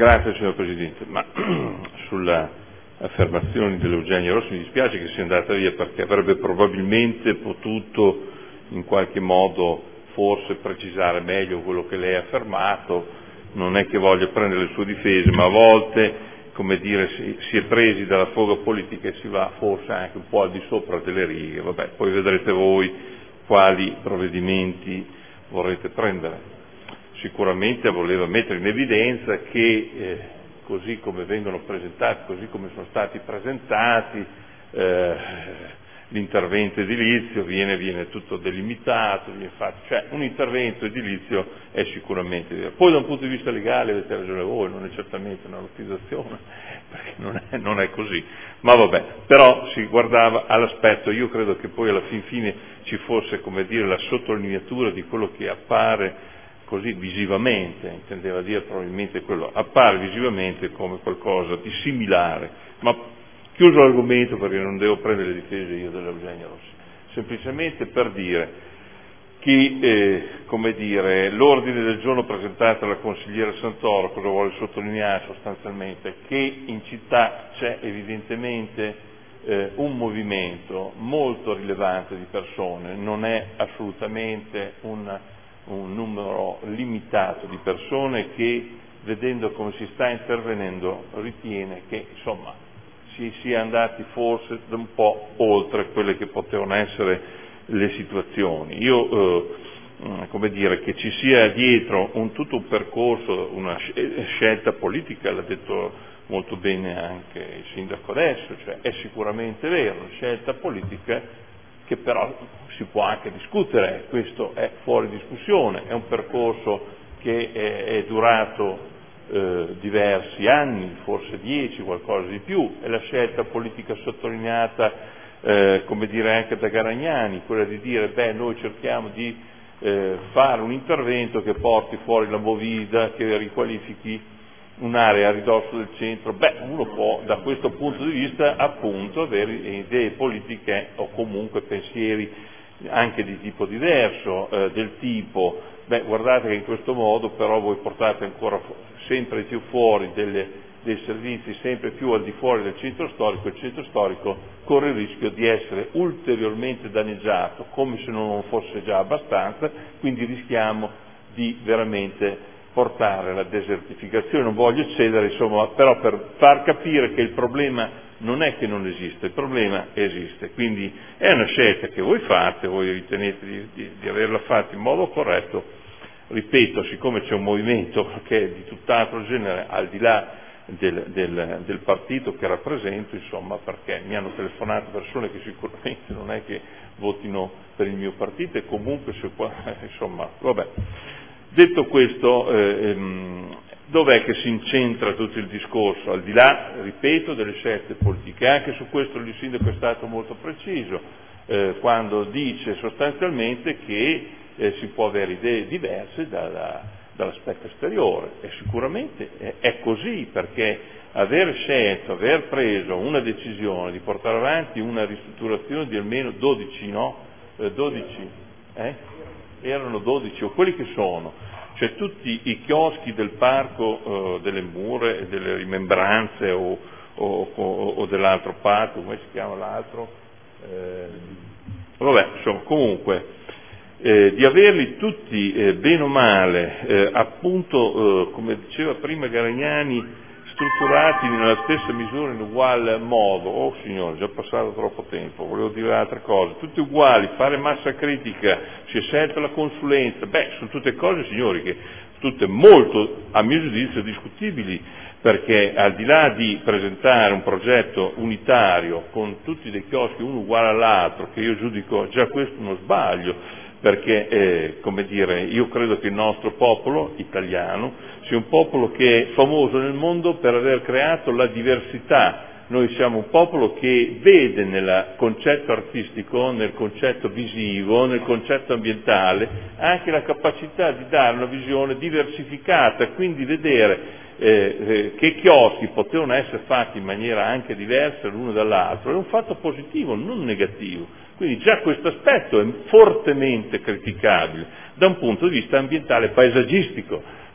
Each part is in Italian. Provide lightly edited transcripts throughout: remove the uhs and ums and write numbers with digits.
Grazie signor Presidente, ma sulle affermazioni dell'Eugenio Rossi mi dispiace che sia andata via, perché avrebbe probabilmente potuto in qualche modo forse precisare meglio quello che lei ha affermato. Non è che voglia prendere le sue difese, ma a volte, come dire, si è presi dalla foga politica e si va forse anche un po' al di sopra delle righe. Vabbè, poi vedrete voi quali provvedimenti vorrete prendere. Sicuramente voleva mettere in evidenza che così come vengono presentati, così come sono stati presentati, l'intervento edilizio viene tutto delimitato, viene fatto, cioè un intervento edilizio è sicuramente vero. Poi da un punto di vista legale avete ragione voi, non è certamente una lottizzazione, perché non è così, ma vabbè, però si guardava all'aspetto. Io credo che poi alla fine ci fosse, come dire, la sottolineatura di quello che appare così visivamente, intendeva dire probabilmente quello, appare visivamente come qualcosa di similare, ma chiuso l'argomento perché non devo prendere le difese io dell'Eugenio Rossi, semplicemente per dire che, come dire, l'ordine del giorno presentato dalla consigliera Santoro, cosa vuole sottolineare sostanzialmente? Che in città c'è evidentemente un movimento molto rilevante di persone, non è assolutamente un numero limitato di persone che, vedendo come si sta intervenendo, ritiene che insomma si sia andati forse un po' oltre quelle che potevano essere le situazioni. Io come dire, che ci sia dietro tutto un percorso, una scelta politica, l'ha detto molto bene anche il sindaco adesso, cioè è sicuramente vero, una scelta politica che però si può anche discutere, questo è fuori discussione, è un percorso che è durato diversi anni, forse 10, qualcosa di più, è la scelta politica sottolineata come dire anche da Garagnani, quella di dire noi cerchiamo di fare un intervento che porti fuori la movida, che riqualifichi un'area a ridosso del centro. Uno può da questo punto di vista appunto avere idee politiche o comunque pensieri anche di tipo diverso, del tipo guardate che in questo modo però voi portate ancora sempre più fuori dei servizi sempre più al di fuori del centro storico, il centro storico corre il rischio di essere ulteriormente danneggiato come se non fosse già abbastanza, quindi rischiamo di veramente portare alla desertificazione. Non voglio eccedere, insomma, però per far capire che il problema non è che non esiste, il problema esiste, quindi è una scelta che voi fate, voi ritenete di averla fatta in modo corretto. Ripeto, siccome c'è un movimento che è di tutt'altro genere, al di là del partito che rappresento, insomma, perché mi hanno telefonato persone che sicuramente non è che votino per il mio partito e comunque insomma, vabbè. Detto questo, dov'è che si incentra tutto il discorso? Al di là, ripeto, delle scelte politiche. Anche su questo il sindaco è stato molto preciso quando dice sostanzialmente che si può avere idee diverse dall'aspetto esteriore, e sicuramente è così, perché aver preso una decisione di portare avanti una ristrutturazione di almeno 12, erano 12 o quelli che sono, cioè tutti i chioschi del parco delle Mura e delle Rimembranze o dell'altro parco, come si chiama l'altro? Vabbè, insomma, comunque di averli tutti bene o male appunto come diceva prima Garagnani, strutturati nella stessa misura, in uguale modo. Oh signore, già passato troppo tempo, volevo dire altre cose. Tutti uguali, fare massa critica, si è scelta la consulenza, sono tutte cose, signori, che tutte molto, a mio giudizio, discutibili, perché al di là di presentare un progetto unitario con tutti dei chioschi uno uguale all'altro, che io giudico già questo uno sbaglio, perché come dire, io credo che il nostro popolo italiano sia un popolo che è famoso nel mondo per aver creato la diversità. Noi siamo un popolo che vede nel concetto artistico, nel concetto visivo, nel concetto ambientale anche la capacità di dare una visione diversificata, quindi vedere che chioschi potevano essere fatti in maniera anche diversa l'uno dall'altro, è un fatto positivo, non negativo. Quindi già questo aspetto è fortemente criticabile da un punto di vista ambientale paesaggistico,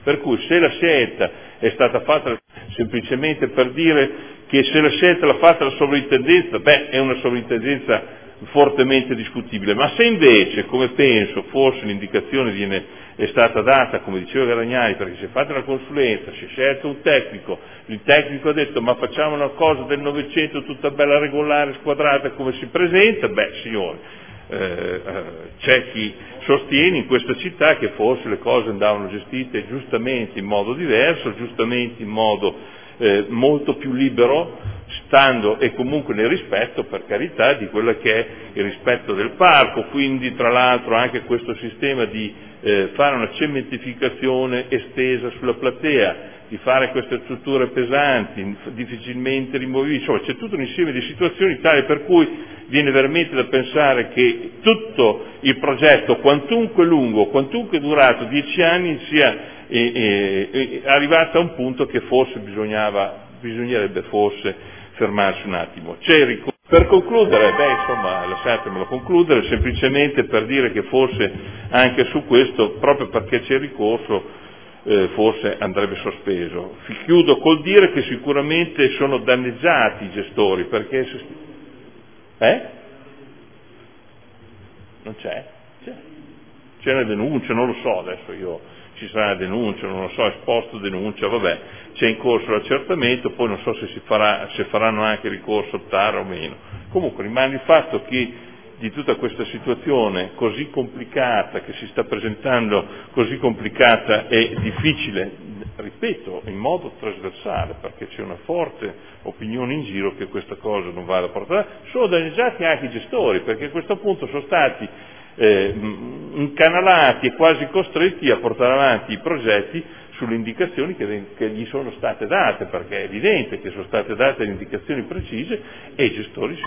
Per cui se la scelta è stata fatta semplicemente per dire che se la scelta l'ha fatta la sovrintendenza, è una sovrintendenza fortemente discutibile, ma se invece, come penso, forse l'indicazione è stata data, come diceva Garagnani, perché si è fatta una consulenza, si è scelto un tecnico, il tecnico ha detto ma facciamo una cosa del Novecento tutta bella regolare, squadrata come si presenta, signori, c'è chi sostiene in questa città che forse le cose andavano gestite giustamente in modo diverso, giustamente in modo molto più libero, stando e comunque nel rispetto, per carità, di quello che è il rispetto del parco, quindi tra l'altro anche questo sistema di fare una cementificazione estesa sulla platea, di fare queste strutture pesanti, difficilmente rimovibili, insomma c'è tutto un insieme di situazioni tale per cui viene veramente da pensare che tutto il progetto, quantunque lungo, quantunque durato 10 anni, sia arrivato a un punto che forse bisognerebbe forse fermarsi un attimo. Per concludere, lasciatemelo concludere, semplicemente per dire che forse anche su questo, proprio perché c'è ricorso, forse andrebbe sospeso. Chiudo col dire che sicuramente sono danneggiati i gestori, perché... Non c'è? C'è una denuncia, non lo so, adesso ci sarà una denuncia, non lo so, esposto denuncia, c'è in corso l'accertamento, poi non so se faranno anche ricorso TAR o meno. Comunque rimane il fatto che di tutta questa situazione così complicata, che si sta presentando così complicata e difficile, ripeto, in modo trasversale, perché c'è una forte opinione in giro che questa cosa non vada portata, sono danneggiati anche i gestori, perché a questo punto sono stati incanalati e quasi costretti a portare avanti i progetti sulle indicazioni che gli sono state date, perché è evidente che sono state date le indicazioni precise e i gestori